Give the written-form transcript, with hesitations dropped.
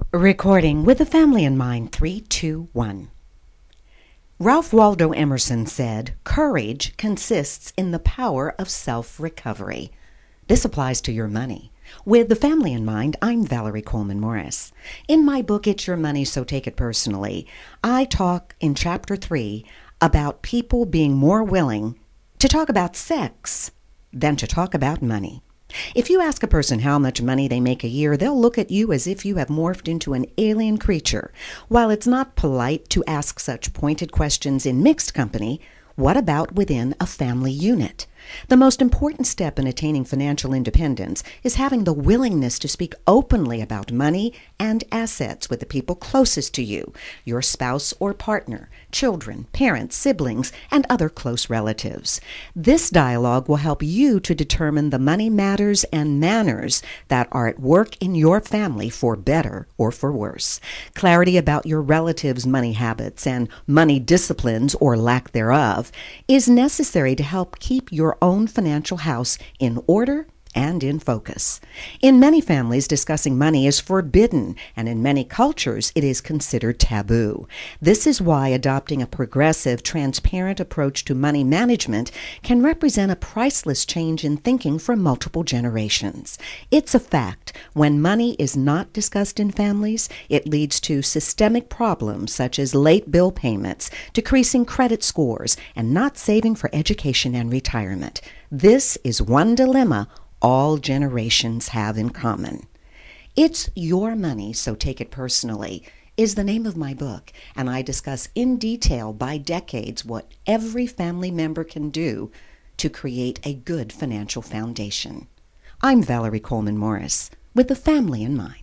Recording with the family in mind. 3, 2, 1. Ralph Waldo Emerson said, "Courage consists in the power of self-recovery." This applies to your money. With the family in mind, I'm Valerie Coleman Morris. In my book, It's Your Money, So Take It Personally, I talk in Chapter 3 about people being more willing to talk about sex than to talk about money. If you ask a person how much money they make a year, they'll look at you as if you have morphed into an alien creature. While it's not polite to ask such pointed questions in mixed company, what about within a family unit? The most important step in attaining financial independence is having the willingness to speak openly about money and assets with the people closest to you, your spouse or partner, children, parents, siblings, and other close relatives. This dialogue will help you to determine the money matters and manners that are at work in your family for better or for worse. Clarity about your relatives' money habits and money disciplines or lack thereof is necessary to help keep your own financial house in order and in focus. In many families, discussing money is forbidden, and in many cultures, it is considered taboo. This is why adopting a progressive, transparent approach to money management can represent a priceless change in thinking for multiple generations. It's a fact, when money is not discussed in families, it leads to systemic problems such as late bill payments, decreasing credit scores, and not saving for education and retirement. This is one dilemma all generations have in common. It's Your Money, So Take It Personally is the name of my book, and I discuss in detail by decades what every family member can do to create a good financial foundation. I'm Valerie Coleman Morris, with the family in mind.